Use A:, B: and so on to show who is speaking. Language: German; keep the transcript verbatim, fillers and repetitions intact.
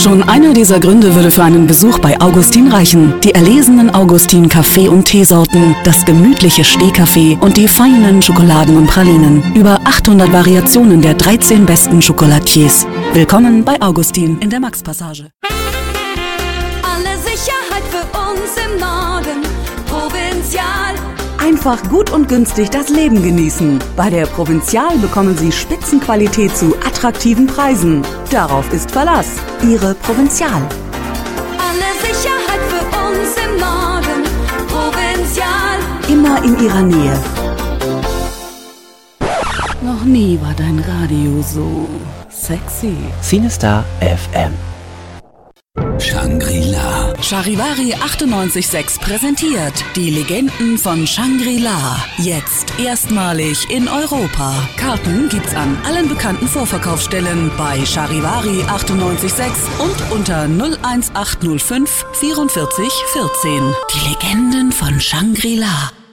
A: Schon einer dieser Gründe würde für einen Besuch bei Augustin reichen. Die erlesenen Augustin Kaffee- und Teesorten, das gemütliche Stehkaffee und die feinen Schokoladen und Pralinen. Über achthundert Variationen der dreizehn besten Chocolatiers. Willkommen bei Augustin in der Maxpassage.
B: Alle Sicherheit für uns im Norden, Provinzial.
A: Einfach gut und günstig das Leben genießen. Bei der Provinzial bekommen Sie Spitzenqualität zu attraktiven Preisen. Darauf ist Verlass. Ihre Provinzial.
B: Alle Sicherheit für uns im Norden, Provinzial.
A: Immer in Ihrer Nähe. Noch nie war dein Radio so sexy.
C: Cinestar F M.
D: Shangri-La.
A: Charivari achtundneunzig Komma sechs präsentiert die Legenden von Shangri-La. Jetzt erstmalig in Europa. Karten gibt's an allen bekannten Vorverkaufsstellen bei Charivari achtundneunzig Komma sechs und unter null eins acht null fünf vierundvierzig vierzehn. Die Legenden von Shangri-La.